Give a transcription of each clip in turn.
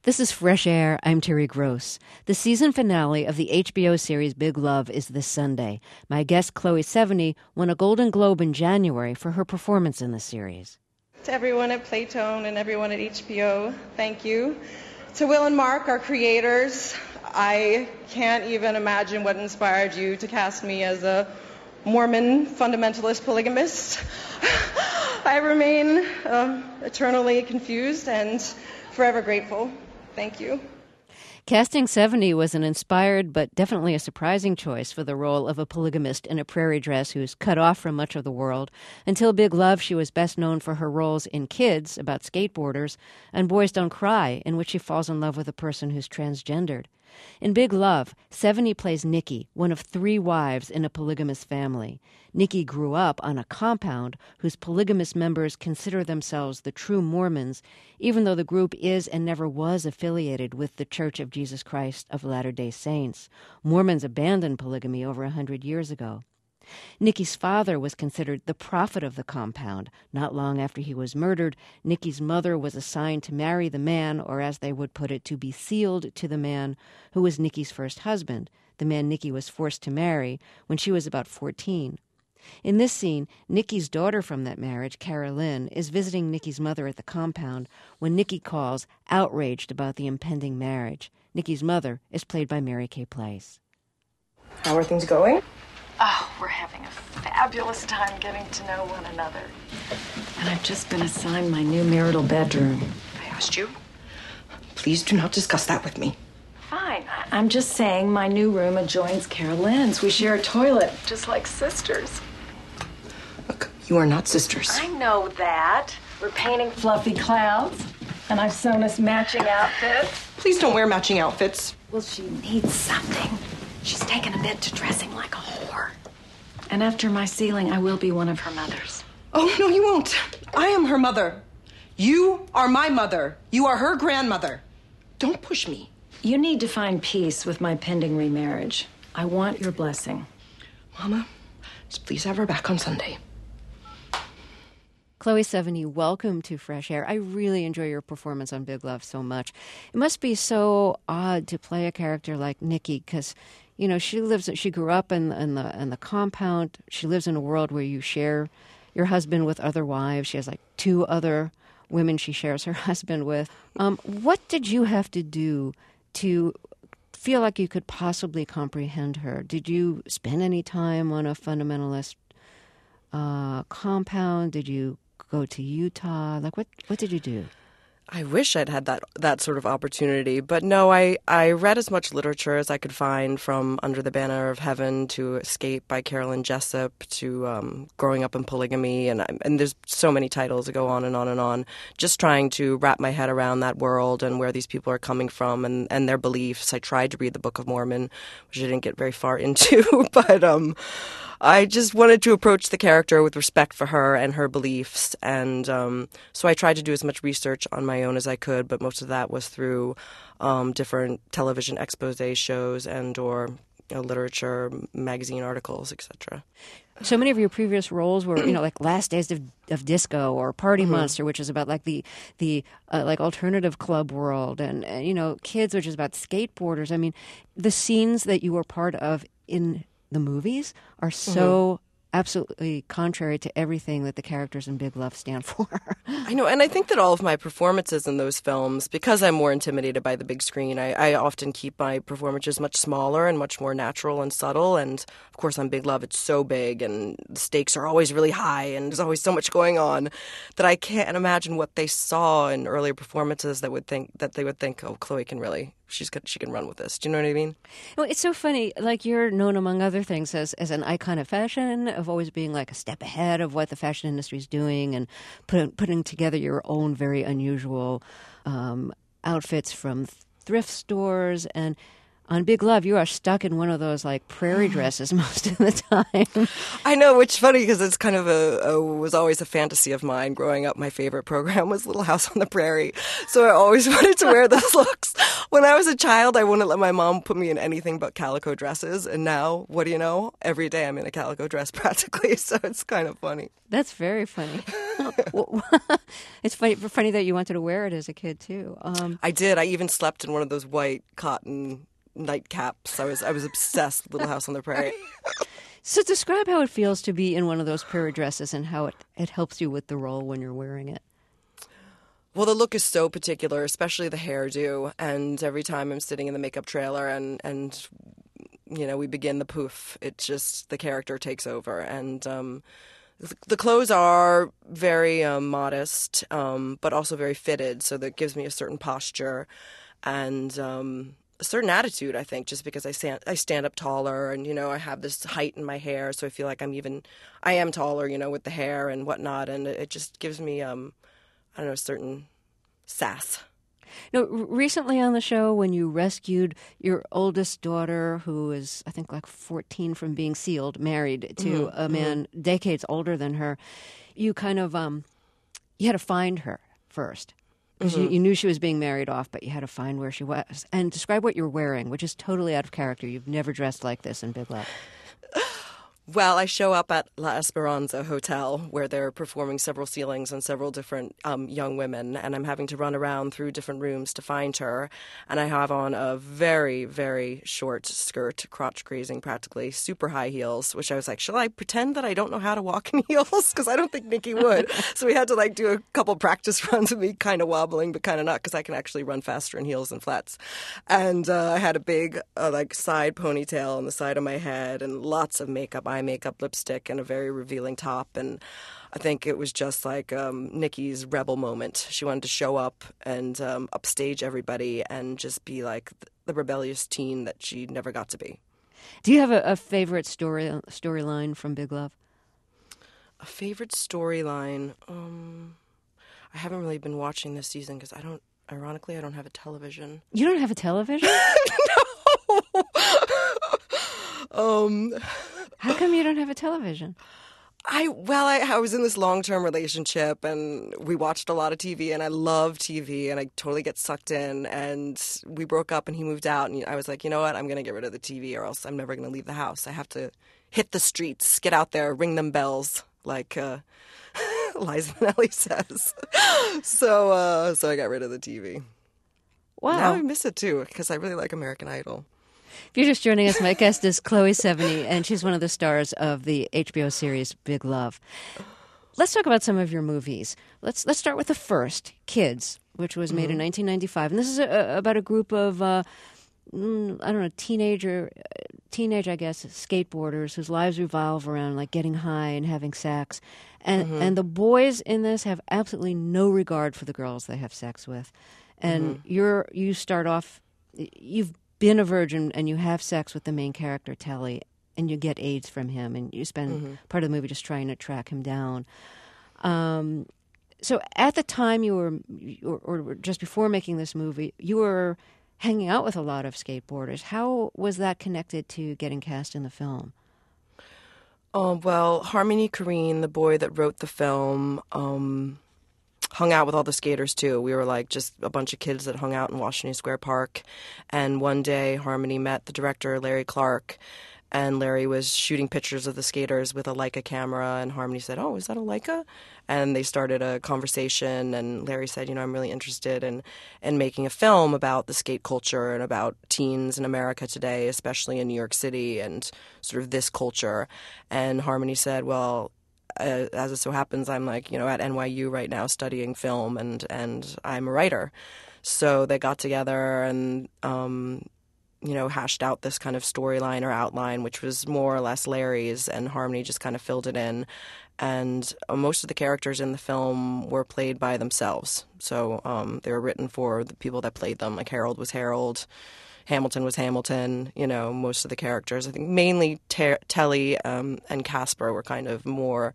This is Fresh Air. I'm Terry Gross. The season finale of the HBO series Big Love is this Sunday. My guest, Chloe Sevigny, won a Golden Globe in January for her performance in the series. To everyone at Playtone and everyone at HBO, thank you. To Will and Mark, our creators, I can't even imagine what inspired you to cast me as a Mormon fundamentalist polygamist. I remain eternally confused and forever grateful. Thank you. Casting Sevigny was an inspired but definitely a surprising choice for the role of a polygamist in a prairie dress who's cut off from much of the world. Until Big Love, she was best known for her roles in Kids, about skateboarders, and Boys Don't Cry, in which she falls in love with a person who's transgendered. In Big Love, Sevigny plays Nikki, one of 3 wives in a polygamous family. Nikki grew up on a compound whose polygamous members consider themselves the true Mormons, even though the group is and never was affiliated with the Church of Jesus Christ of Latter-day Saints. Mormons abandoned polygamy over 100 years ago. Nikki's father was considered the prophet of the compound. Not long after he was murdered, Nikki's mother was assigned to marry the man, or as they would put it, to be sealed to the man who was Nikki's first husband, the man Nikki was forced to marry when she was about 14. In this scene, Nikki's daughter from that marriage, Carolyn, is visiting Nikki's mother at the compound when Nikki calls, outraged about the impending marriage. Nikki's mother is played by Mary Kay Place. How are things going? Oh, we're having a fabulous time getting to know one another. And I've just been assigned my new marital bedroom. I asked you. Please do not discuss that with me. Fine. I'm just saying my new room adjoins Carolyn's. We share a toilet, just like sisters. Look, you are not sisters. I know that. We're painting fluffy clouds, and I've sewn us matching outfits. Please don't wear matching outfits. Well, she needs something. She's taken a bit to dressing like a whore. And after my sealing, I will be one of her mothers. Oh, no, you won't. I am her mother. You are my mother. You are her grandmother. Don't push me. You need to find peace with my pending remarriage. I want your blessing. Mama, just please have her back on Sunday. Chloe Sevigny, welcome to Fresh Air. I really enjoy your performance on Big Love so much. It must be so odd to play a character like Nikki because, you know, she grew up in the compound. She lives in a world where you share your husband with other wives. She has like 2 other women she shares her husband with. What did you have to do to feel like you could possibly comprehend her? Did you spend any time on a fundamentalist compound? Did you go to Utah? Like, what did you do? I wish I'd had that sort of opportunity. But no, I read as much literature as I could find, from Under the Banner of Heaven to Escape by Carolyn Jessup to Growing Up in Polygamy. And there's so many titles that go on and on and on. Just trying to wrap my head around that world and where these people are coming from and their beliefs. I tried to read the Book of Mormon, which I didn't get very far into. But I just wanted to approach the character with respect for her and her beliefs. And so I tried to do as much research on my own as I could, but most of that was through different television expose shows and or literature, magazine articles, etc. So many of your previous roles were, like Last Days of Disco or Party Monster, which is about like the like alternative club world, and Kids, which is about skateboarders. I mean, the scenes that you were part of in the movies are so absolutely contrary to everything that the characters in Big Love stand for. I know, and I think that all of my performances in those films, because I'm more intimidated by the big screen, I often keep my performances much smaller and much more natural and subtle. And of course on Big Love it's so big and the stakes are always really high and there's always so much going on that I can't imagine what they saw in earlier performances that they would think, oh, Chloe can really... she can run with this. Do you know what I mean? Well, it's so funny. Like, you're known, among other things, as an icon of fashion, of always being like a step ahead of what the fashion industry is doing, and putting together your own very unusual outfits from thrift stores. And On Big Love, you are stuck in one of those like prairie dresses most of the time. I know, which is funny because it's kind of was always a fantasy of mine growing up. My favorite program was Little House on the Prairie, so I always wanted to wear those looks. When I was a child, I wouldn't let my mom put me in anything but calico dresses, and now, what do you know? Every day I'm in a calico dress practically, so it's kind of funny. That's very funny. It's funny that you wanted to wear it as a kid too. I did. I even slept in one of those white cotton nightcaps. I was obsessed with Little House on the Prairie. So describe how it feels to be in one of those prairie dresses and how it helps you with the role when you're wearing it. Well, the look is so particular, especially the hairdo. And every time I'm sitting in the makeup trailer and we begin the poof, it just, the character takes over. And the clothes are very modest, but also very fitted. So that gives me a certain posture and a certain attitude, I think, just because I stand up taller and, I have this height in my hair. So I feel like I am taller, with the hair and whatnot. And it just gives me, a certain sass. Recently on the show, when you rescued your oldest daughter, who is, I think, like 14 from being sealed, married to a man decades older than her, you kind of, you had to find her first. Because you knew she was being married off, but you had to find where she was. And describe what you're wearing, which is totally out of character. You've never dressed like this in Big Love. Well, I show up at La Esperanza Hotel, where they're performing several ceilings on several different young women, and I'm having to run around through different rooms to find her. And I have on a very, very short skirt, crotch grazing practically, super high heels, which I was like, shall I pretend that I don't know how to walk in heels? Because I don't think Nikki would. So we had to do a couple practice runs of me kind of wobbling, but kind of not, because I can actually run faster in heels than flats. And I had a big side ponytail on the side of my head and lots of makeup, eye makeup, lipstick, and a very revealing top. And I think it was just like Nikki's rebel moment. She wanted to show up and upstage everybody and just be like the rebellious teen that she never got to be. Do you have a favorite storyline from Big Love? A favorite storyline? I haven't really been watching this season because ironically, I don't have a television. You don't have a television? No! How come you don't have a television? I was in this long-term relationship and we watched a lot of TV and I love TV and I totally get sucked in, and we broke up and he moved out and I was like, you know what, I'm going to get rid of the TV or else I'm never going to leave the house. I have to hit the streets, get out there, ring them bells like Liza Minnelli says. So I got rid of the TV. Wow. Now I miss it too because I really like American Idol. If you're just joining us, my guest is Chloe Sevigny, and she's one of the stars of the HBO series Big Love. Let's talk about some of your movies. Let's start with the first, Kids, which was made in 1995. And this is about a group of, teenage, I guess, skateboarders whose lives revolve around getting high and having sex. And the boys in this have absolutely no regard for the girls they have sex with. And you start off, you've been a virgin and you have sex with the main character, Telly, and you get AIDS from him, and you spend part of the movie just trying to track him down. So at the time you were, or just before making this movie, you were hanging out with a lot of skateboarders. How was that connected to getting cast in the film? Well, Harmony Korine, the boy that wrote the film, hung out with all the skaters too. We were just a bunch of kids that hung out in Washington Square Park. And one day Harmony met the director, Larry Clark, and Larry was shooting pictures of the skaters with a Leica camera, and Harmony said, "Oh, is that a Leica?" And they started a conversation, and Larry said, I'm really interested in making a film about the skate culture and about teens in America today, especially in New York City, and sort of this culture. And Harmony said, well, as it so happens, I'm at NYU right now studying film, and I'm a writer. So they got together and, hashed out this kind of storyline or outline, which was more or less Larry's, and Harmony just kind of filled it in. And most of the characters in the film were played by themselves. So they were written for the people that played them. Like Harold was Harold, Hamilton was Hamilton, most of the characters. I think mainly Telly and Casper were kind of more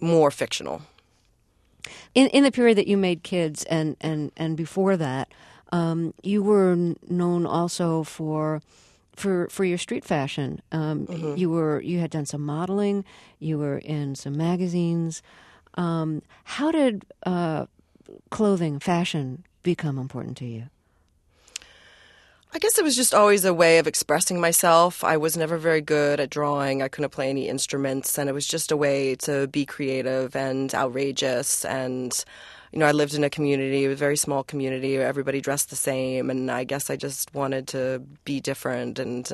fictional. In the period that you made Kids and before that, You were known also for your street fashion. You had done some modeling. You were in some magazines. How did clothing, fashion, become important to you? I guess it was just always a way of expressing myself. I was never very good at drawing. I couldn't play any instruments, and it was just a way to be creative and outrageous. And, I lived in a community, a very small community, where everybody dressed the same, and I guess I just wanted to be different. And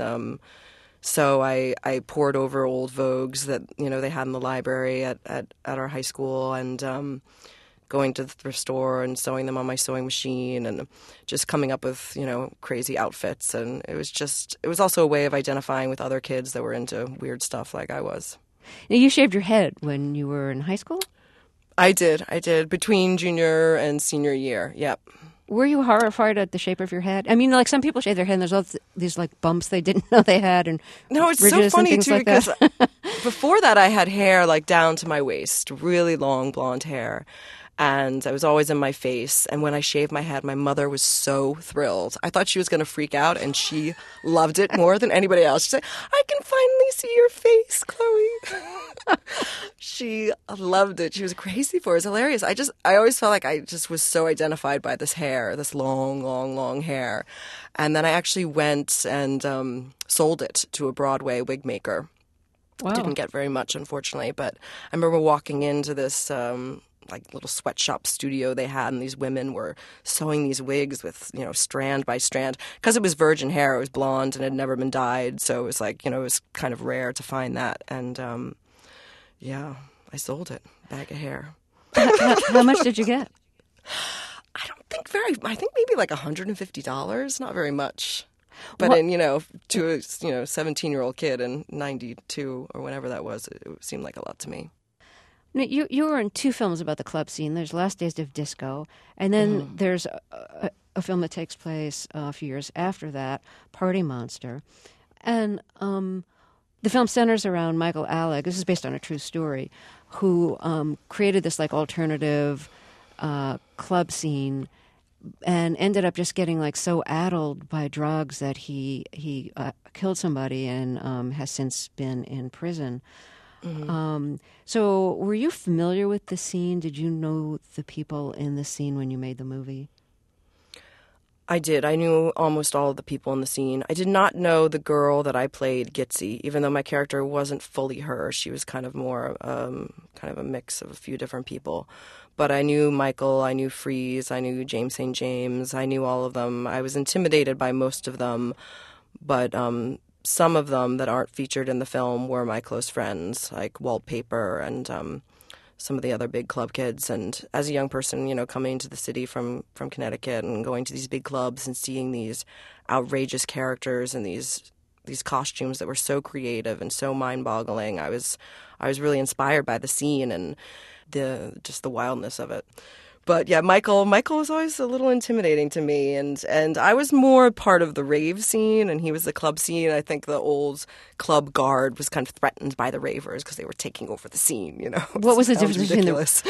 so I pored over old Vogues that, they had in the library at our high school, and going to the thrift store and sewing them on my sewing machine and just coming up with, crazy outfits. And it was also a way of identifying with other kids that were into weird stuff like I was. Now, you shaved your head when you were in high school? I did. Between junior and senior year. Yep. Were you horrified at the shape of your head? I mean, like some people shave their head and there's all these like bumps they didn't know they had, and no, it's so funny too like because before that I had hair like down to my waist, really long blonde hair. And I was always in my face. And when I shaved my head, my mother was so thrilled. I thought she was going to freak out, and she loved it more than anybody else. She said, "I can finally see your face, Chloe." She loved it. She was crazy for it. It was hilarious. I always felt like I just was so identified by this hair, this long, long, long hair. And then I actually went and sold it to a Broadway wig maker. Wow. Didn't get very much, unfortunately. But I remember walking into this like little sweatshop studio they had, and these women were sewing these wigs with, strand by strand. Because it was virgin hair, it was blonde and had never been dyed, so it was like, it was kind of rare to find that. And yeah, I sold it, bag of hair. How much did you get? I think maybe like $150, not very much. But to a 17-year-old kid in 92 or whenever that was, it seemed like a lot to me. You were in two films about the club scene. There's Last Days of Disco, and then there's a film that takes place a few years after that, Party Monster. And the film centers around Michael Alig. This is based on a true story, who created this like alternative club scene and ended up just getting like so addled by drugs that he killed somebody and has since been in prison. Mm-hmm. So were you familiar with the scene? Did you know the people in the scene when you made the movie? I did. I knew almost all of the people in the scene. I did not know the girl that I played, Gitzy, even though my character wasn't fully her. She was kind of more kind of a mix of a few different people. But I knew Michael, I knew Freeze, I knew James St. James, I knew all of them. I was intimidated by most of them, but some of them that aren't featured in the film were my close friends, like Wallpaper and some of the other big club kids. And as a young person, coming into the city from Connecticut and going to these big clubs and seeing these outrageous characters and these costumes that were so creative and so mind-boggling, I was really inspired by the scene and the wildness of it. But yeah, Michael was always a little intimidating to me, and I was more part of the rave scene, and he was the club scene. I think the old club guard was kind of threatened by the ravers because they were taking over the scene. What was the difference between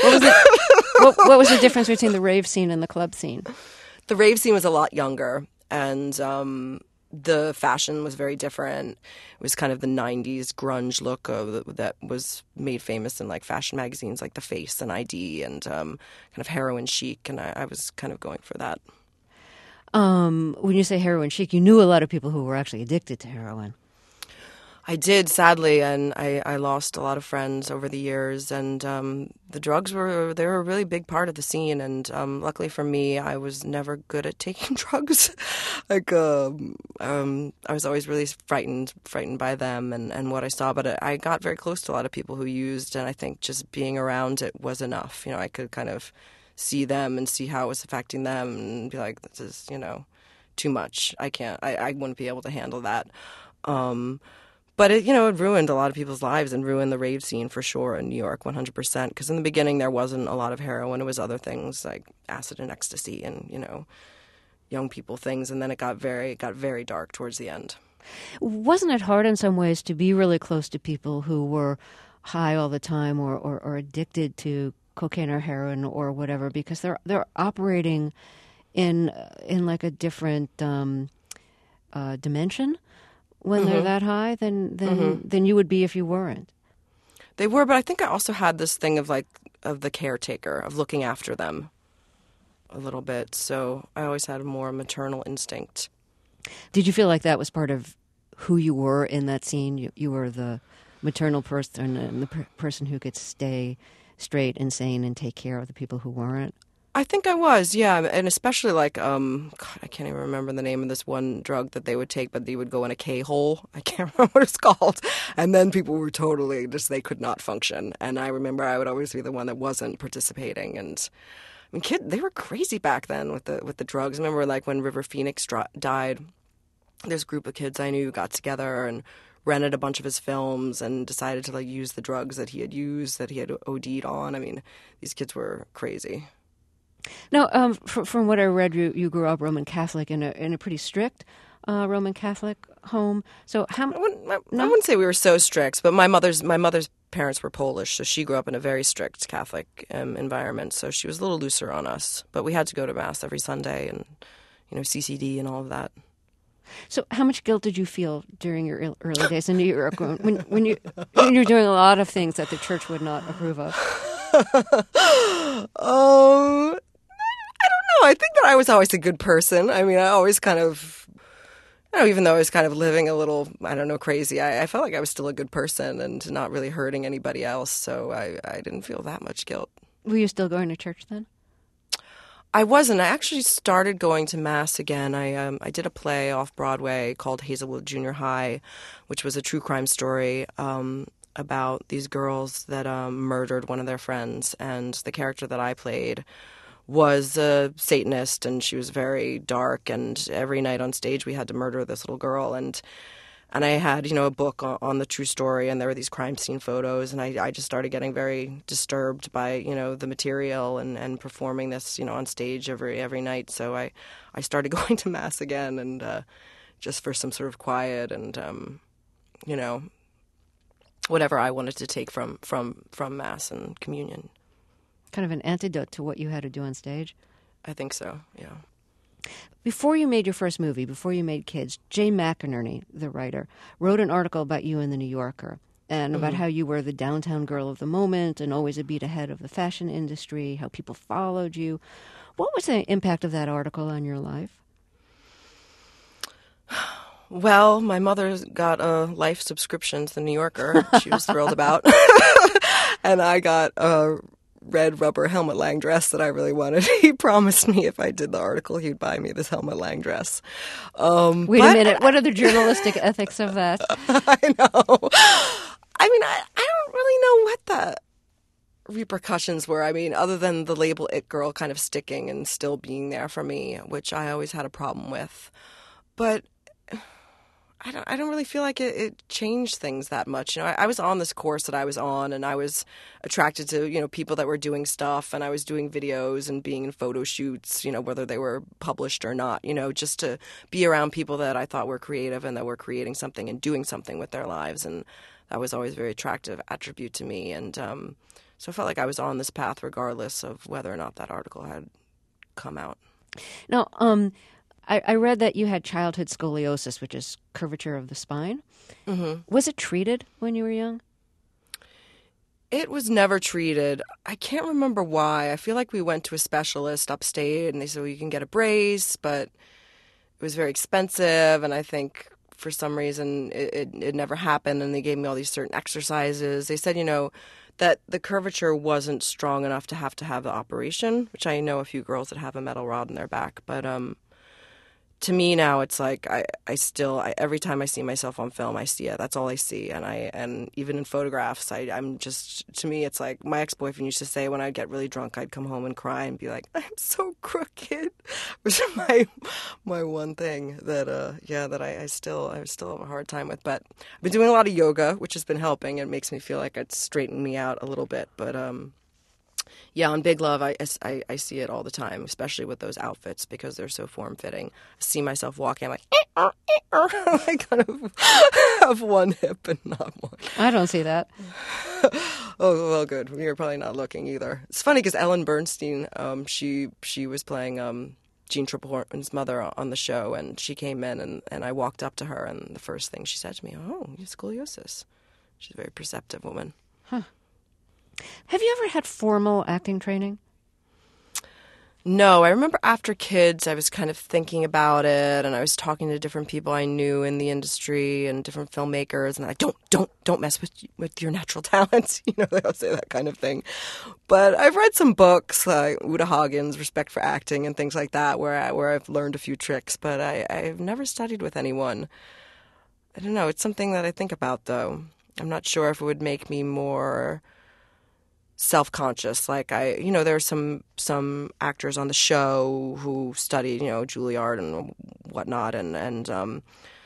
what was the difference between the rave scene and the club scene? The rave scene was a lot younger, and the fashion was very different. It was kind of the 90s grunge look that was made famous in like fashion magazines like The Face and ID and kind of heroin chic, and I was kind of going for that. When you say heroin chic, you knew a lot of people who were actually addicted to heroin. I did, sadly, and I lost a lot of friends over the years, and the drugs were a really big part of the scene, and luckily for me, I was never good at taking drugs. Like, I was always really frightened by them and what I saw, but I got very close to a lot of people who used, and I think just being around it was enough. I could kind of see them and see how it was affecting them and be like, this is, too much. I wouldn't be able to handle that. But it ruined a lot of people's lives and ruined the rave scene for sure in New York, 100%. Because in the beginning there wasn't a lot of heroin; it was other things like acid and ecstasy, and young people things. And then it got very dark towards the end. Wasn't it hard in some ways to be really close to people who were high all the time or addicted to cocaine or heroin or whatever? Because they're operating in like a different dimension when they're that high than you would be if you weren't. They were, but I think I also had this thing of the caretaker, of looking after them a little bit. So I always had a more maternal instinct. Did you feel like that was part of who you were in that scene? You were the maternal person and the person who could stay straight and sane and take care of the people who weren't? I think I was, yeah, and especially God, I can't even remember the name of this one drug that they would take, but they would go in a K-hole. I can't remember what it's called. And then people were totally they could not function. And I remember I would always be the one that wasn't participating. And I mean, they were crazy back then with the drugs. I remember when River Phoenix died, there's a group of kids I knew got together and rented a bunch of his films and decided to use the drugs that he had used, that he had OD'd on. I mean, these kids were crazy. Now, from what I read, you grew up Roman Catholic in a pretty strict Roman Catholic home. So I wouldn't say we were so strict, but my mother's parents were Polish, so she grew up in a very strict Catholic environment. So she was a little looser on us, but we had to go to Mass every Sunday and CCD and all of that. So how much guilt did you feel during your early days in New York when you're doing a lot of things that the church would not approve of? I don't know. I think that I was always a good person. I mean, I always kind of, even though I was kind of living a little, crazy, I felt like I was still a good person and not really hurting anybody else. So I didn't feel that much guilt. Were you still going to church then? I wasn't. I actually started going to Mass again. I did a play off Broadway called Hazelwood Junior High, which was a true crime story about these girls that murdered one of their friends. And the character that I played was a Satanist, and she was very dark. And every night on stage, we had to murder this little girl. And I had, a book on the true story, and there were these crime scene photos, and I just started getting very disturbed by, the material and performing this, on stage every night. So I started going to Mass again, and just for some sort of quiet and, whatever I wanted to take from Mass and communion. Kind of an antidote to what you had to do on stage? I think so, yeah. Before you made your first movie, before you made Kids, Jay McInerney, the writer, wrote an article about you in The New Yorker and about how you were the downtown girl of the moment and always a beat ahead of the fashion industry, how people followed you. What was the impact of that article on your life? Well, my mother got a life subscription to The New Yorker. She was thrilled about. And I got a red rubber Helmut Lang dress that I really wanted. He promised me if I did the article, he'd buy me this Helmut Lang dress. Wait a minute. What are the journalistic ethics of that? I know. I mean, I don't really know what the repercussions were. I mean, other than the label It Girl kind of sticking and still being there for me, which I always had a problem with. But I don't really feel like it changed things that much. I was on this course that I was on, and I was attracted to, people that were doing stuff, and I was doing videos and being in photo shoots, whether they were published or not, just to be around people that I thought were creative and that were creating something and doing something with their lives. And that was always a very attractive attribute to me. And so I felt like I was on this path regardless of whether or not that article had come out. Now, I read that you had childhood scoliosis, which is curvature of the spine. Mm-hmm. Was it treated when you were young? It was never treated. I can't remember why. I feel like we went to a specialist upstate, and they said, well, you can get a brace, but it was very expensive, and I think for some reason it never happened, and they gave me all these certain exercises. They said, that the curvature wasn't strong enough to have the operation, which I know a few girls that have a metal rod in their back, but to me now, it's like I every time I see myself on film, I see it. That's all I see, and even in photographs, to me, it's like my ex-boyfriend used to say when I'd get really drunk, I'd come home and cry and be like, I'm so crooked, which is my one thing that I still have a hard time with. But I've been doing a lot of yoga, which has been helping. It makes me feel like it's straightened me out a little bit, but yeah, on Big Love, I see it all the time, especially with those outfits because they're so form-fitting. I see myself walking, I'm like, I kind of have one hip and not one. I don't see that. Oh, well, good. You're probably not looking either. It's funny because Ellen Bernstein, she was playing Jean Tripplehorn's mother on the show, and she came in, and I walked up to her, and the first thing she said to me, "Oh, you have scoliosis." She's a very perceptive woman. Huh. Have you ever had formal acting training? No, I remember after Kids, I was kind of thinking about it, and I was talking to different people I knew in the industry and different filmmakers, and they're like, don't mess with your natural talents. You know, they all say that kind of thing. But I've read some books, like Uta Hagen's Respect for Acting and things like that, where I've learned a few tricks, but I've never studied with anyone. I don't know. It's something that I think about, though. I'm not sure if it would make me more self-conscious. Like there are some actors on the show who studied, Juilliard and whatnot, and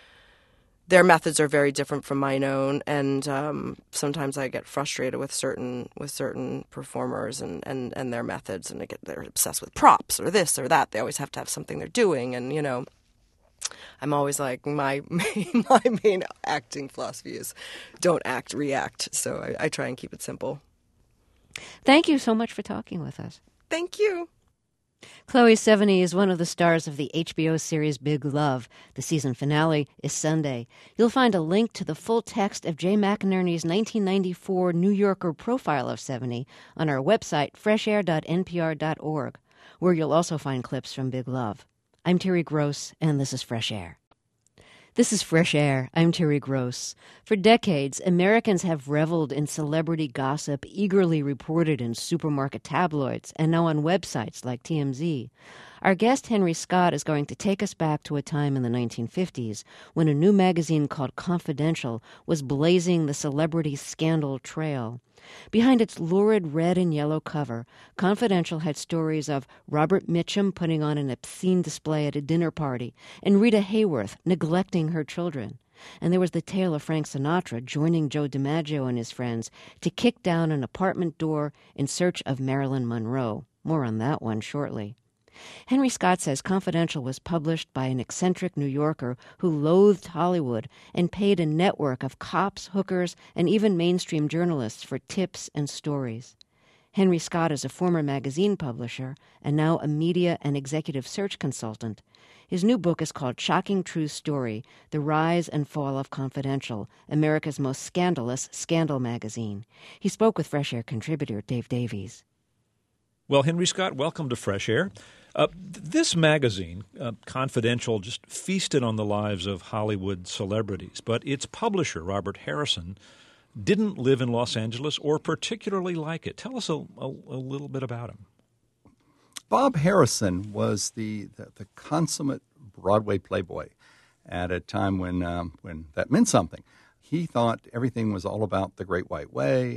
their methods are very different from mine own. And sometimes I get frustrated with certain performers and their methods, and they're obsessed with props or this or that. They always have to have something they're doing, and I'm always like, my main acting philosophy is don't act, react. So I try and keep it simple. Thank you so much for talking with us. Thank you. Chloe Sevigny is one of the stars of the HBO series Big Love. The season finale is Sunday. You'll find a link to the full text of Jay McInerney's 1994 New Yorker profile of Sevigny on our website, freshair.npr.org, where you'll also find clips from Big Love. I'm Terry Gross, and this is Fresh Air. This is Fresh Air. I'm Terry Gross. For decades, Americans have reveled in celebrity gossip eagerly reported in supermarket tabloids and now on websites like TMZ. Our guest, Henry Scott, is going to take us back to a time in the 1950s when a new magazine called Confidential was blazing the celebrity scandal trail. Behind its lurid red and yellow cover, Confidential had stories of Robert Mitchum putting on an obscene display at a dinner party and Rita Hayworth neglecting her children. And there was the tale of Frank Sinatra joining Joe DiMaggio and his friends to kick down an apartment door in search of Marilyn Monroe. More on that one shortly. Henry Scott says Confidential was published by an eccentric New Yorker who loathed Hollywood and paid a network of cops, hookers, and even mainstream journalists for tips and stories. Henry Scott is a former magazine publisher and now a media and executive search consultant. His new book is called Shocking True Story, The Rise and Fall of Confidential, America's most scandalous scandal magazine. He spoke with Fresh Air contributor Dave Davies. Well, Henry Scott, welcome to Fresh Air. This magazine, Confidential, just feasted on the lives of Hollywood celebrities, but its publisher, Robert Harrison, didn't live in Los Angeles or particularly like it. Tell us a little bit about him. Bob Harrison was the consummate Broadway playboy at a time when that meant something. He thought everything was all about the Great White Way,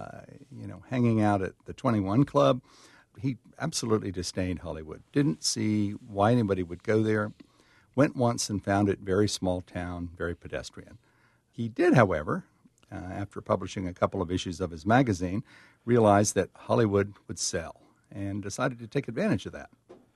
hanging out at the 21 Club. He absolutely disdained Hollywood, didn't see why anybody would go there, went once and found it very small town, very pedestrian. He did, however, after publishing a couple of issues of his magazine, realize that Hollywood would sell and decided to take advantage of that.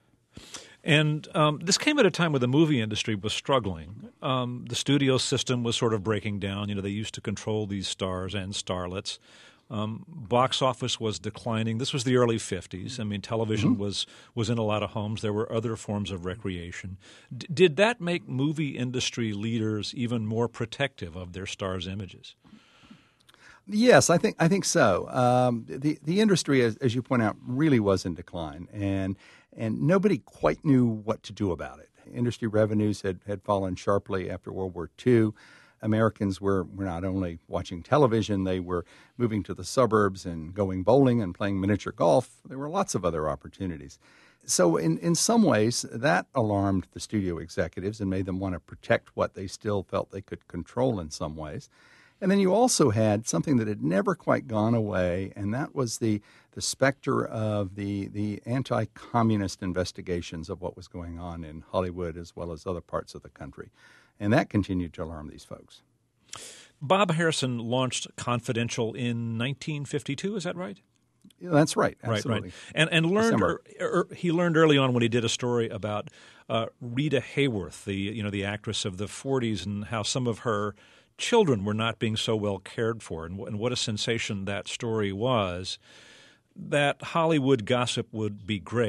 And this came at a time where the movie industry was struggling. The studio system was sort of breaking down. They used to control these stars and starlets. Box office was declining. This was the early 50s. I mean, television was in a lot of homes. There were other forms of recreation. Did that make movie industry leaders even more protective of their stars' images? Yes, I think so. The industry, as you point out, really was in decline, and nobody quite knew what to do about it. Industry revenues had fallen sharply after World War II. Americans were not only watching television, they were moving to the suburbs and going bowling and playing miniature golf. There were lots of other opportunities. So in some ways, that alarmed the studio executives and made them want to protect what they still felt they could control in some ways. And then you also had something that had never quite gone away, and that was the specter of the anti-communist investigations of what was going on in Hollywood as well as other parts of the country. And that continued to alarm these folks. Bob Harrison launched Confidential in 1952, is that right? Yeah, that's right, absolutely. Right. And he learned early on when he did a story about Rita Hayworth, the actress of the 40s, and how some of her children were not being so well cared for, and what a sensation that story was, that Hollywood gossip would be great,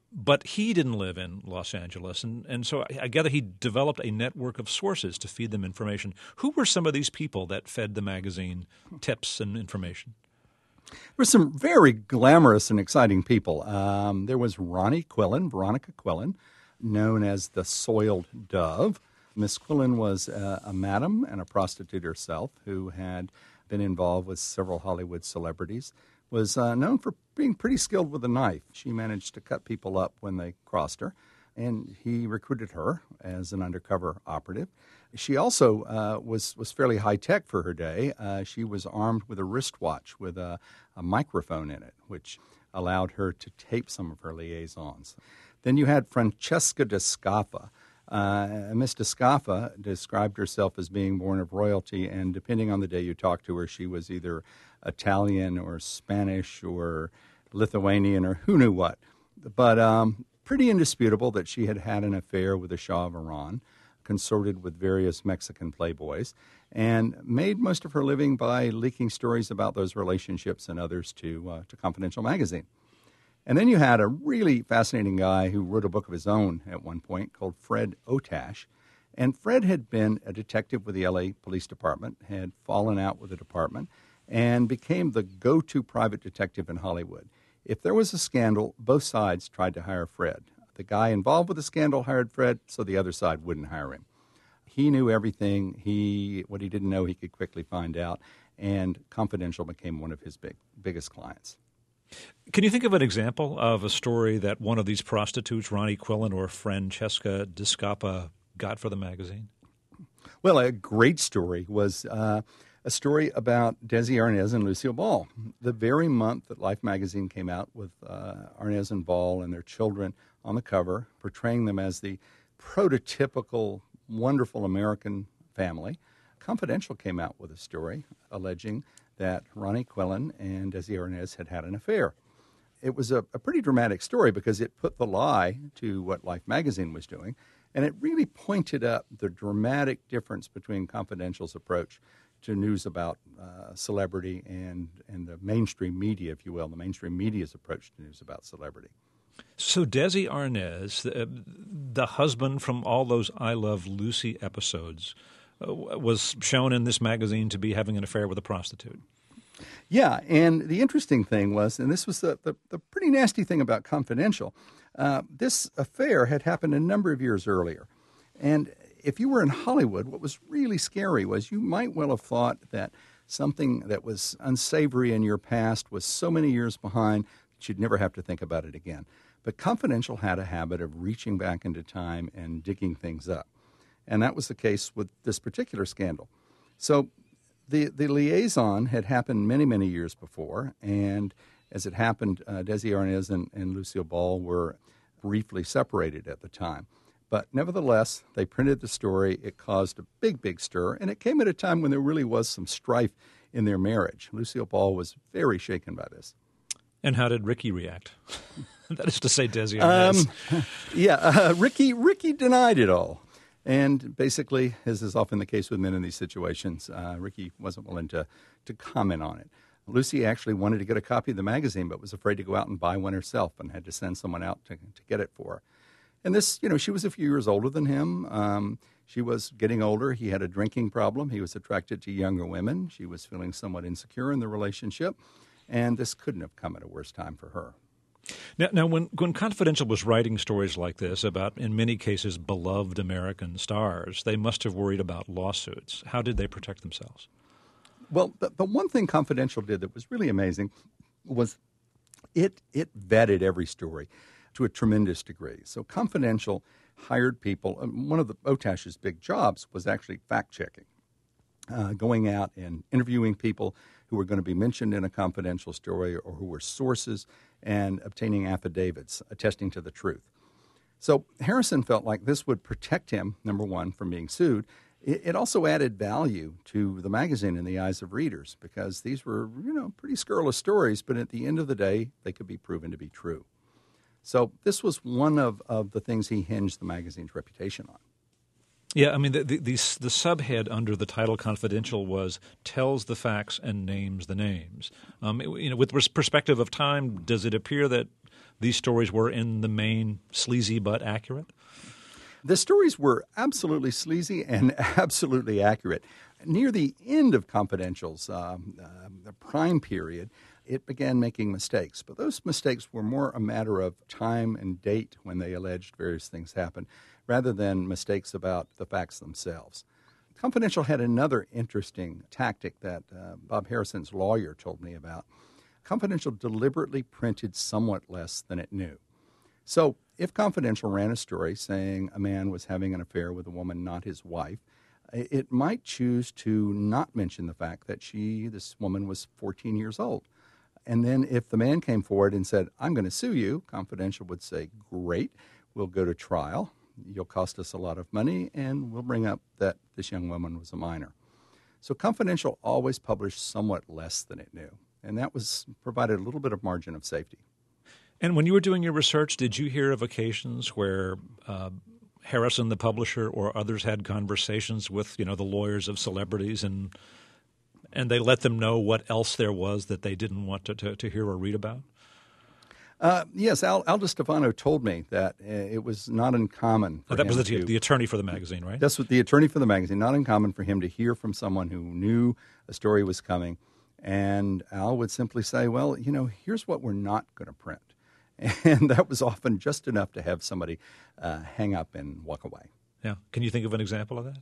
But he didn't live in Los Angeles, and so I gather he developed a network of sources to feed them information. Who were some of these people that fed the magazine tips and information? There were some very glamorous and exciting people. There was Ronnie Quillen, Veronica Quillen, known as the Soiled Dove. Miss Quillen was a madam and a prostitute herself who had been involved with several Hollywood celebrities, was known for being pretty skilled with a knife. She managed to cut people up when they crossed her, and he recruited her as an undercover operative. She also was fairly high-tech for her day. She was armed with a wristwatch with a microphone in it, which allowed her to tape some of her liaisons. Then you had Francesca da Scaffa. Miss da Scaffa described herself as being born of royalty, and depending on the day you talked to her, she was either Italian or Spanish or Lithuanian or who knew what. But pretty indisputable that she had had an affair with the Shah of Iran, consorted with various Mexican playboys, and made most of her living by leaking stories about those relationships and others to Confidential magazine. And then you had a really fascinating guy who wrote a book of his own at one point called Fred Otash. And Fred had been a detective with the L.A. Police Department, had fallen out with the department, and became the go-to private detective in Hollywood. If there was a scandal, both sides tried to hire Fred. The guy involved with the scandal hired Fred, so the other side wouldn't hire him. He knew everything. What he didn't know, he could quickly find out, and Confidential became one of his biggest clients. Can you think of an example of a story that one of these prostitutes, Ronnie Quillen or Francesca da Scaffa, got for the magazine? Well, a great story was a story about Desi Arnaz and Lucille Ball. The very month that Life magazine came out with Arnaz and Ball and their children on the cover, portraying them as the prototypical, wonderful American family, Confidential came out with a story alleging that Ronnie Quillen and Desi Arnaz had an affair. It was a pretty dramatic story because it put the lie to what Life magazine was doing, and it really pointed up the dramatic difference between Confidential's approach to news about celebrity and the mainstream media, if you will, the mainstream media's approach to news about celebrity. So Desi Arnaz, the husband from all those I Love Lucy episodes, was shown in this magazine to be having an affair with a prostitute. Yeah, and the interesting thing was, and this was the pretty nasty thing about Confidential, this affair had happened a number of years earlier. And if you were in Hollywood, what was really scary was you might well have thought that something that was unsavory in your past was so many years behind that you'd never have to think about it again. But Confidential had a habit of reaching back into time and digging things up. And that was the case with this particular scandal. So the liaison had happened many, many years before, and as it happened, Desi Arnaz and Lucille Ball were briefly separated at the time. But nevertheless, they printed the story. It caused a big, big stir, and it came at a time when there really was some strife in their marriage. Lucille Ball was very shaken by this. And how did Ricky react? That is to say, Desi Arnaz. Ricky denied it all. And basically, as is often the case with men in these situations, Ricky wasn't willing to comment on it. Lucy actually wanted to get a copy of the magazine, but was afraid to go out and buy one herself and had to send someone out to get it for her. And this, she was a few years older than him. She was getting older. He had a drinking problem. He was attracted to younger women. She was feeling somewhat insecure in the relationship. And this couldn't have come at a worse time for her. Now, when Confidential was writing stories like this about, in many cases, beloved American stars, they must have worried about lawsuits. How did they protect themselves? Well, the one thing Confidential did that was really amazing was it vetted every story to a tremendous degree. So Confidential hired people. One of the Otash's big jobs was actually fact-checking, going out and interviewing people who were going to be mentioned in a Confidential story or who were sources, and obtaining affidavits attesting to the truth. So Harrison felt like this would protect him, number one, from being sued. It also added value to the magazine in the eyes of readers because these were, pretty scurrilous stories, but at the end of the day, they could be proven to be true. So this was one of the things he hinged the magazine's reputation on. Yeah, I mean, the subhead under the title Confidential was tells the facts and names the names. With perspective of time, does it appear that these stories were in the main sleazy but accurate? The stories were absolutely sleazy and absolutely accurate. Near the end of Confidential's the prime period, it began making mistakes. But those mistakes were more a matter of time and date when they alleged various things happened, rather than mistakes about the facts themselves. Confidential had another interesting tactic that Bob Harrison's lawyer told me about. Confidential deliberately printed somewhat less than it knew. So if Confidential ran a story saying a man was having an affair with a woman not his wife, it might choose to not mention the fact that this woman was 14 years old. And then if the man came forward and said, I'm going to sue you, Confidential would say, great, we'll go to trial. You'll cost us a lot of money, and we'll bring up that this young woman was a minor. So Confidential always published somewhat less than it knew, and that provided a little bit of margin of safety. And when you were doing your research, did you hear of occasions where Harrison, the publisher, or others had conversations with, the lawyers of celebrities, and they let them know what else there was that they didn't want to hear or read about? Yes, Al DiStefano told me that it was not uncommon for that him was the attorney for the magazine, right? That's what the attorney for the magazine. Not uncommon for him to hear from someone who knew a story was coming, and Al would simply say, well, here's what we're not going to print. And that was often just enough to have somebody hang up and walk away. Yeah. Can you think of an example of that?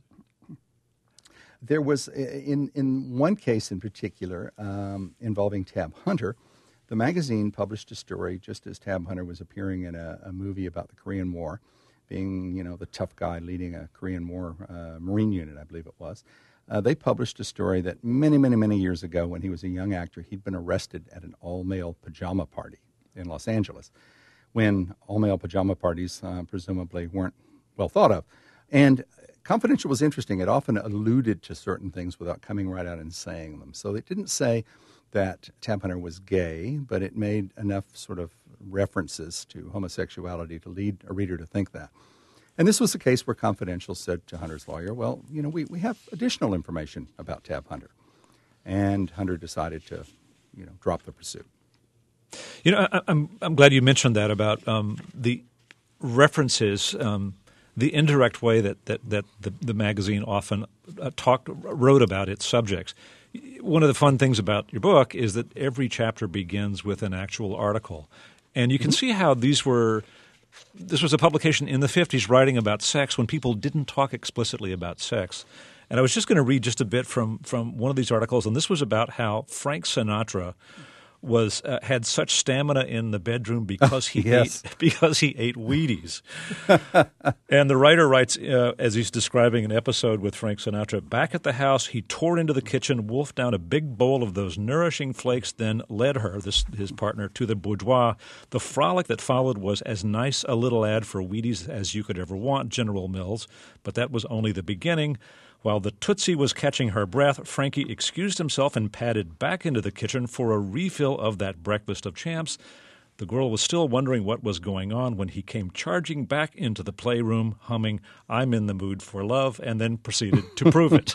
There was, in one case in particular, involving Tab Hunter, the magazine published a story just as Tab Hunter was appearing in a movie about the Korean War, being, the tough guy leading a Korean War Marine unit, I believe it was. They published a story that many, many, many years ago, when he was a young actor, he'd been arrested at an all-male pajama party in Los Angeles, when all-male pajama parties presumably weren't well thought of. And Confidential was interesting. It often alluded to certain things without coming right out and saying them. So it didn't say that Tab Hunter was gay, but it made enough sort of references to homosexuality to lead a reader to think that. And this was the case where Confidential said to Hunter's lawyer, well, we have additional information about Tab Hunter. And Hunter decided to, drop the pursuit. I'm glad you mentioned that about the references, the indirect way that the magazine often wrote about its subjects. One of the fun things about your book is that every chapter begins with an actual article. And you can see how this was a publication in the 50s writing about sex when people didn't talk explicitly about sex. And I was just going to read just a bit from one of these articles, and this was about how Frank Sinatra had such stamina in the bedroom because he ate Wheaties. And the writer writes, as he's describing an episode with Frank Sinatra, back at the house, he tore into the kitchen, wolfed down a big bowl of those nourishing flakes, then led her, his partner, to the boudoir. The frolic that followed was as nice a little ad for Wheaties as you could ever want, General Mills, but that was only the beginning. While the Tootsie was catching her breath, Frankie excused himself and padded back into the kitchen for a refill of that breakfast of champs. The girl was still wondering what was going on when he came charging back into the playroom, humming, I'm in the mood for love, and then proceeded to prove it.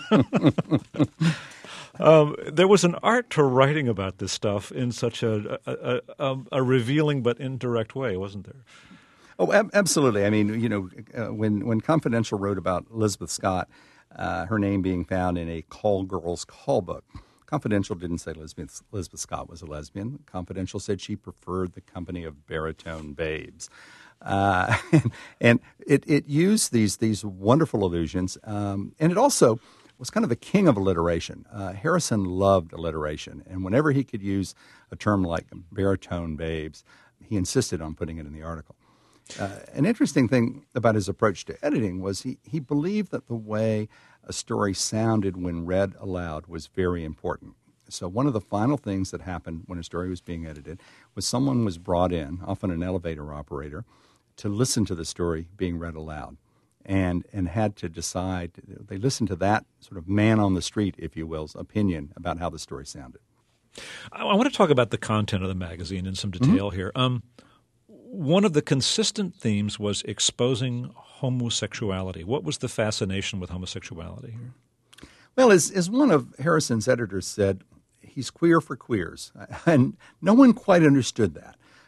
There was an art to writing about this stuff in such a revealing but indirect way, wasn't there? Oh, absolutely. I mean, when Confidential wrote about Elizabeth Scott, her name being found in a call girl's call book, Confidential didn't say Elizabeth Scott was a lesbian. Confidential said she preferred the company of baritone babes. And it used these wonderful allusions, and it also was kind of the king of alliteration. Harrison loved alliteration, and whenever he could use a term like baritone babes, he insisted on putting it in the article. An interesting thing about his approach to editing was he believed that the way a story sounded when read aloud was very important. So one of the final things that happened when a story was being edited was someone was brought in, often an elevator operator, to listen to the story being read aloud and had to decide. They listened to that sort of man on the street, if you will's opinion about how the story sounded. I want to talk about the content of the magazine in some detail here. One of the consistent themes was exposing homosexuality. What was the fascination with homosexuality here? Well, as one of Harrison's editors said, he's queer for queers. And no one quite understood that.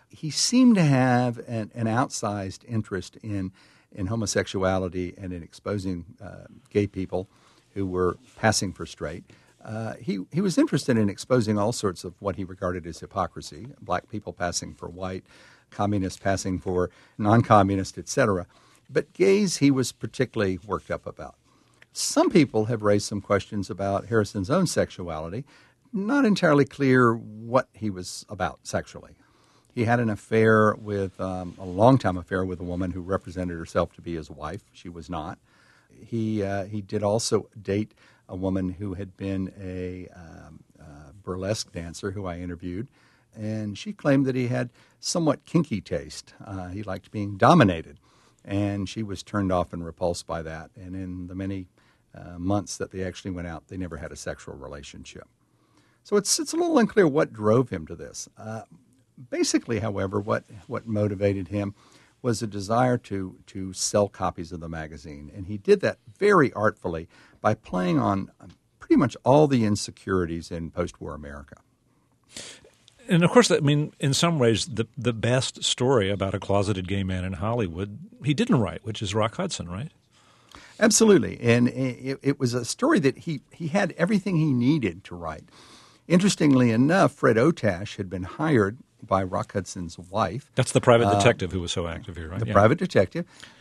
he seemed to have an outsized interest in homosexuality and in exposing gay people who were passing for straight. He was interested in exposing all sorts of what he regarded as hypocrisy, black people passing for white, communists passing for non-communist, etc. But gays he was particularly worked up about. Some people have raised some questions about Harrison's own sexuality, not entirely clear what he was about sexually. He had an affair with, a long-time affair with a woman who represented herself to be his wife. She was not. He did also date a woman who had been a burlesque dancer who I interviewed, and she claimed that he had somewhat kinky taste. He liked being dominated, and she was turned off and repulsed by that. And in the many months that they actually went out, they never had a sexual relationship. So it's a little unclear what drove him to this. Basically, however, what motivated him was a desire to sell copies of the magazine. And he did that very artfully by playing on pretty much all the insecurities in post-war America. And of course, I mean, in some ways, the best story about a closeted gay man in Hollywood he didn't write, which is Rock Hudson, right? Absolutely. And it was a story that he had everything he needed to write. Interestingly enough, Fred Otash had been hired by Rock Hudson's wife. That's the private detective who was so active here, right? The private detective.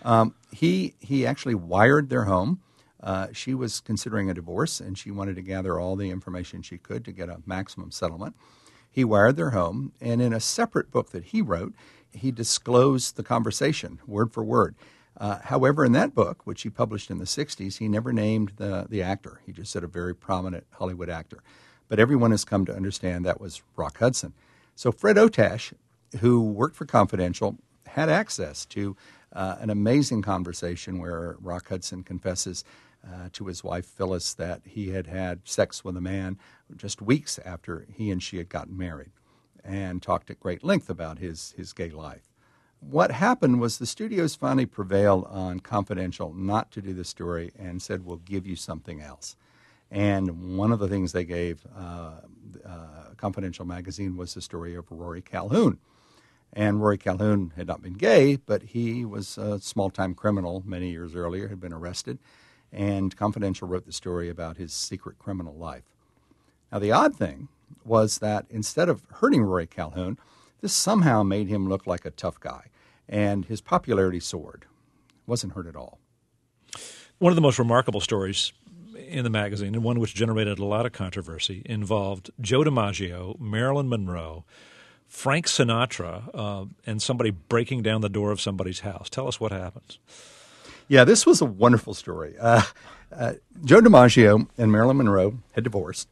He actually wired their home. She was considering a divorce, and she wanted to gather all the information she could to get a maximum settlement. He wired their home, and in a separate book that he wrote, he disclosed the conversation, word for word. However, in that book, which he published in the 60s, he never named the actor. He just said a very prominent Hollywood actor. But everyone has come to understand that was Rock Hudson. So Fred Otash, who worked for Confidential, had access to an amazing conversation where Rock Hudson confesses to his wife Phyllis that he had had sex with a man just weeks after he and she had gotten married, and talked at great length about his gay life. What happened was the studios finally prevailed on Confidential not to do the story and said, we'll give you something else. And one of the things they gave Confidential magazine was the story of Rory Calhoun. And Rory Calhoun had not been gay, but he was a small-time criminal many years earlier, had been arrested, and Confidential wrote the story about his secret criminal life. Now, the odd thing was that instead of hurting Rory Calhoun, this somehow made him look like a tough guy, and his popularity soared. Wasn't hurt at all. One of the most remarkable stories in the magazine, and one which generated a lot of controversy, involved Joe DiMaggio, Marilyn Monroe, Frank Sinatra, and somebody breaking down the door of somebody's house. Tell us what happens. Yeah, this was a wonderful story. Joe DiMaggio and Marilyn Monroe had divorced,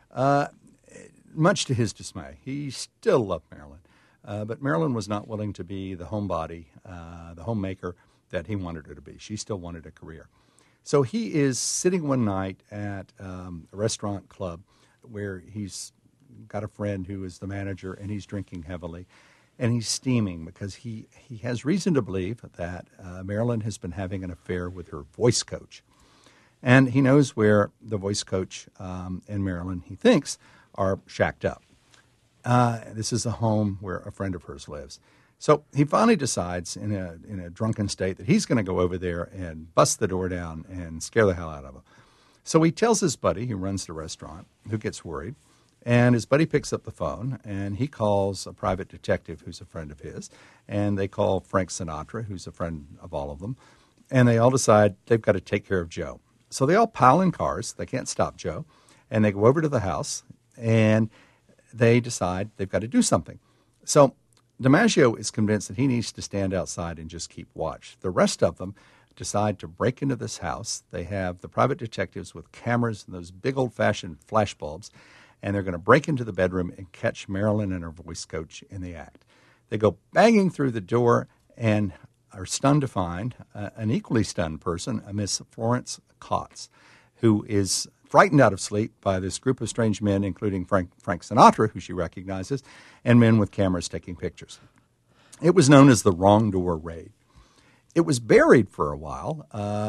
much to his dismay. He still loved Marilyn, but Marilyn was not willing to be the homebody, the homemaker that he wanted her to be. She still wanted a career. So he is sitting one night at a restaurant club where he's got a friend who is the manager, and he's drinking heavily. And he's steaming because he has reason to believe that Marilyn has been having an affair with her voice coach. And he knows where the voice coach and Marilyn, he thinks, are shacked up. This is a home where a friend of hers lives. So he finally decides in a drunken state that he's going to go over there and bust the door down and scare the hell out of him. So he tells his buddy who runs the restaurant, who gets worried, and his buddy picks up the phone, and he calls a private detective who's a friend of his, and they call Frank Sinatra, who's a friend of all of them, and they all decide they've got to take care of Joe. So they all pile in cars. They can't stop Joe, and they go over to the house, and they decide they've got to do something. So DiMaggio is convinced that he needs to stand outside and just keep watch. The rest of them decide to break into this house. They have the private detectives with cameras and those big old-fashioned flash bulbs, and they're going to break into the bedroom and catch Marilyn and her voice coach in the act. They go banging through the door and are stunned to find an equally stunned person, a Miss Florence Kotz, who is frightened out of sleep by this group of strange men, including Frank Sinatra, who she recognizes, and men with cameras taking pictures. It was known as the Wrong Door Raid. It was buried for a while.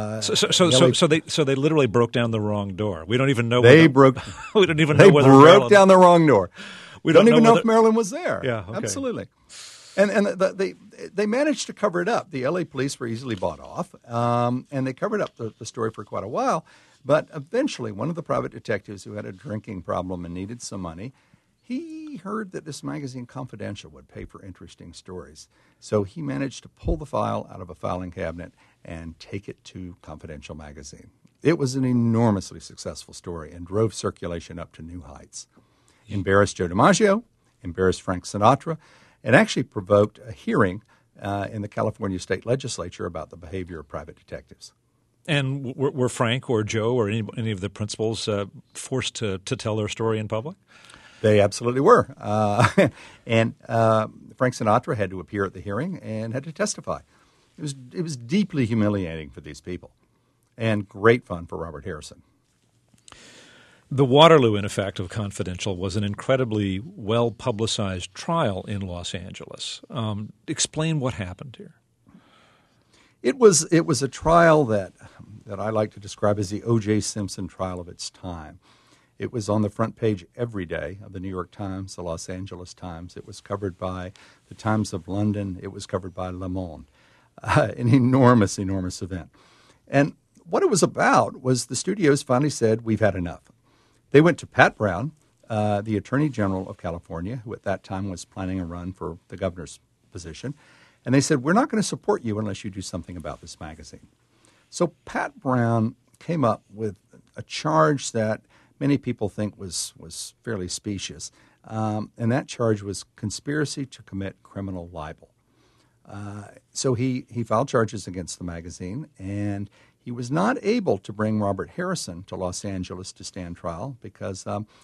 So they literally broke down the wrong door. We don't even know. We don't even know whether Marilyn down the wrong door. We don't even know if Marilyn was there. Yeah, okay. Absolutely. They managed to cover it up. The L.A. police were easily bought off, and they covered up the story for quite a while. But eventually, one of the private detectives who had a drinking problem and needed some money, he heard that this magazine, Confidential, would pay for interesting stories. So he managed to pull the file out of a filing cabinet and take it to Confidential magazine. It was an enormously successful story and drove circulation up to new heights. Embarrassed Joe DiMaggio, embarrassed Frank Sinatra, and actually provoked a hearing in the California state legislature about the behavior of private detectives. And were Frank or Joe or any of the principals forced to tell their story in public? They absolutely were. And Frank Sinatra had to appear at the hearing and had to testify. It was deeply humiliating for these people and great fun for Robert Harrison. The Waterloo, in effect, of Confidential was an incredibly well-publicized trial in Los Angeles. Explain what happened here. It was a trial that I like to describe as the O.J. Simpson trial of its time. It was on the front page every day of the New York Times, the Los Angeles Times. It was covered by the Times of London. It was covered by Le Monde. An enormous, enormous event. And what it was about was the studios finally said, we've had enough. They went to Pat Brown, the Attorney General of California, who at that time was planning a run for the governor's position, and they said, we're not going to support you unless you do something about this magazine. So Pat Brown came up with a charge that many people think was fairly specious, and that charge was conspiracy to commit criminal libel. So he filed charges against the magazine, and he was not able to bring Robert Harrison to Los Angeles to stand trial because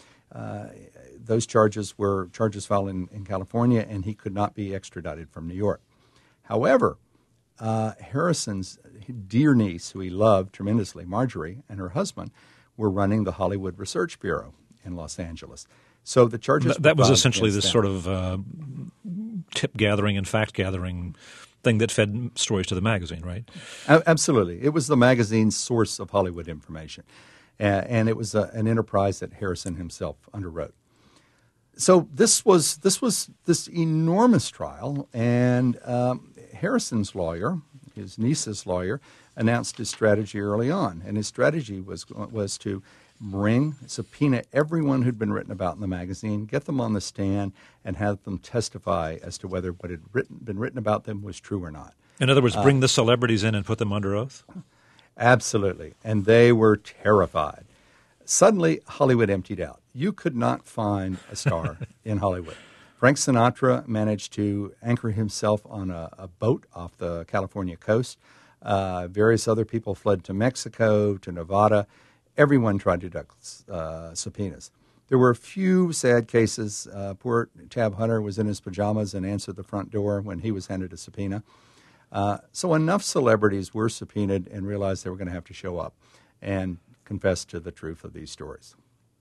those charges were charges filed in California, and he could not be extradited from New York. However, Harrison's dear niece, who he loved tremendously, Marjorie, and her husband were running the Hollywood Research Bureau in Los Angeles. So the charges that was essentially this sort of tip gathering and fact gathering thing that fed stories to the magazine, right? Absolutely. It was the magazine's source of Hollywood information. And it was an enterprise that Harrison himself underwrote. So this was this enormous trial, and Harrison's lawyer, his niece's lawyer, announced his strategy early on. And his strategy was to subpoena everyone who'd been written about in the magazine, get them on the stand, and have them testify as to whether what had been written about them was true or not. In other words, bring the celebrities in and put them under oath? Absolutely. And they were terrified. Suddenly, Hollywood emptied out. You could not find a star in Hollywood. Frank Sinatra managed to anchor himself on a boat off the California coast. Various other people fled to Mexico, to Nevada. Everyone tried to duck subpoenas. There were a few sad cases. Poor Tab Hunter was in his pajamas and answered the front door when he was handed a subpoena. So enough celebrities were subpoenaed and realized they were going to have to show up and confess to the truth of these stories.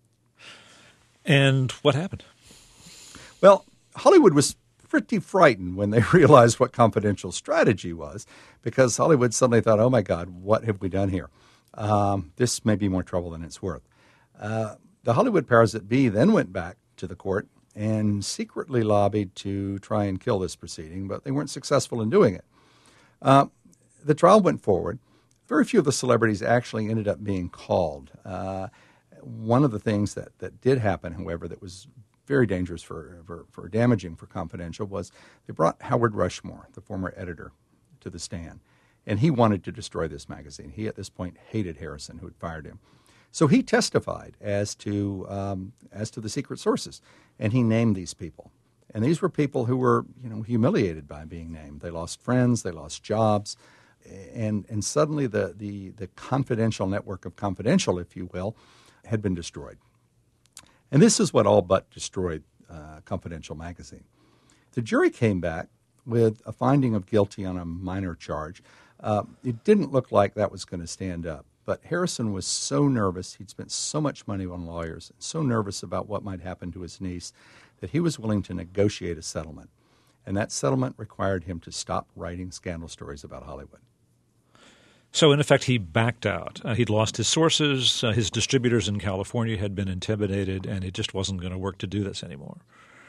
And what happened? Well, Hollywood was pretty frightened when they realized what Confidential strategy was, because Hollywood suddenly thought, oh my God, what have we done here? This may be more trouble than it's worth. The Hollywood powers that be then went back to the court and secretly lobbied to try and kill this proceeding, but they weren't successful in doing it. The trial went forward. Very few of the celebrities actually ended up being called. One of the things that did happen, however, that was very dangerous for damaging for Confidential was they brought Howard Rushmore, the former editor, to the stand. And he wanted to destroy this magazine. He, at this point, hated Harrison, who had fired him. So he testified as to the secret sources, and he named these people. And these were people who were, humiliated by being named. They lost friends, they lost jobs, and suddenly the confidential network of Confidential, if you will, had been destroyed. And this is what all but destroyed Confidential magazine. The jury came back with a finding of guilty on a minor charge. It didn't look like that was going to stand up. But Harrison was so nervous, he'd spent so much money on lawyers, and so nervous about what might happen to his niece, that he was willing to negotiate a settlement. And that settlement required him to stop writing scandal stories about Hollywood. So, in effect, he backed out. He'd lost his sources. His distributors in California had been intimidated, and it just wasn't going to work to do this anymore.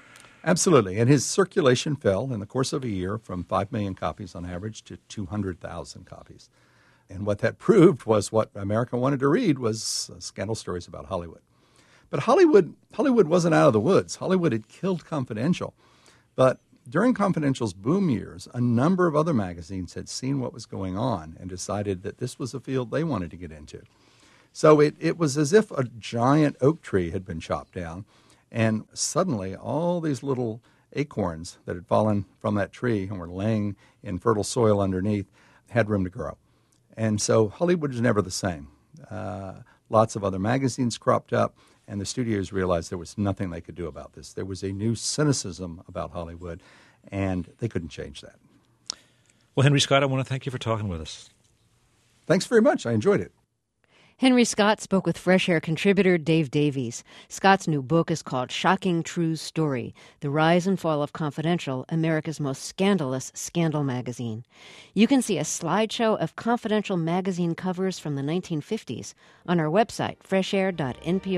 Absolutely. And his circulation fell in the course of a year from 5 million copies on average to 200,000 copies. And what that proved was what America wanted to read was scandal stories about Hollywood. But Hollywood wasn't out of the woods. Hollywood had killed Confidential. But during Confidential's boom years, a number of other magazines had seen what was going on and decided that this was a field they wanted to get into. So it was as if a giant oak tree had been chopped down, and suddenly all these little acorns that had fallen from that tree and were laying in fertile soil underneath had room to grow. And so Hollywood was never the same. Lots of other magazines cropped up, and the studios realized there was nothing they could do about this. There was a new cynicism about Hollywood, and they couldn't change that. Well, Henry Scott, I want to thank you for talking with us. Thanks very much. I enjoyed it. Henry Scott spoke with Fresh Air contributor Dave Davies. Scott's new book is called Shocking True Story, The Rise and Fall of Confidential, America's Most Scandalous Scandal Magazine. You can see a slideshow of Confidential magazine covers from the 1950s on our website,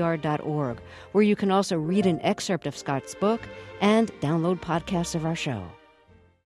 freshair.npr.org, where you can also read an excerpt of Scott's book and download podcasts of our show.